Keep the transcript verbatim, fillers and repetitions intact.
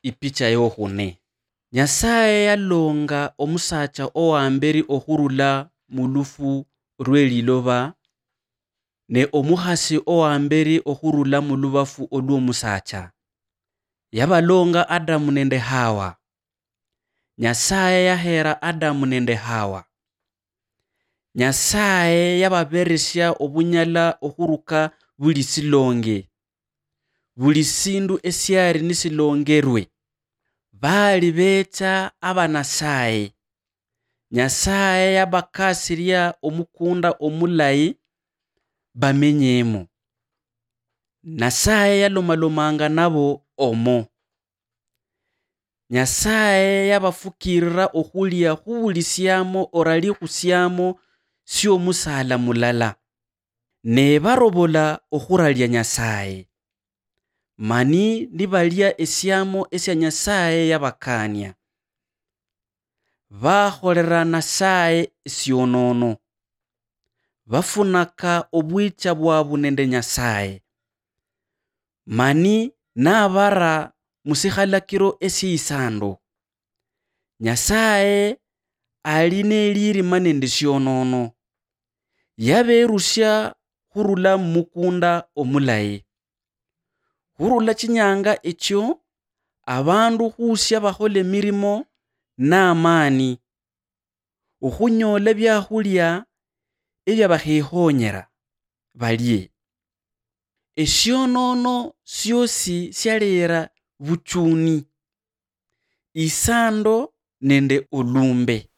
ipicha yohune. Nyasaye yalonga omusacha owamberi ohurula mulufu rweliloba ne omuhasi owamberi ohurula mulubafu olwomusacha. Yabalonga Adamu nende Hawa. Nyasaye yahera Adamu nende Hawa. Nyasaye yababeresya obunyala ohuruka buli silonge. Buli sindu esyari nisilongerwe. Bali becha abanasaye. Nyasaye yabakasirya omukunda omulayi bamenyemo. Nasaye yalomalomanga nabo omo. Nyasaye yabafukirira ohulia huulisyamo orali husyamo syo musala mulala. Ne barobola ohuralya Nyasaye. Mani nibalya esyamo esya Nyasaye yabakania. Baholera Nasaye syonono. Bafunaka obwicha bwabu nende Nyasaye. Mani nabara musihalakiro esiisando. Nyasaye aline lirima nende syonono. Yaberusya hurula mukunda omulayi. Hurula chinyanga echo abandu husya bahole mirimo na amani. Uhunyola byahulya ebya bahihonyera balye. Esyonono syosi syalera buchuni, isando nende olumbe.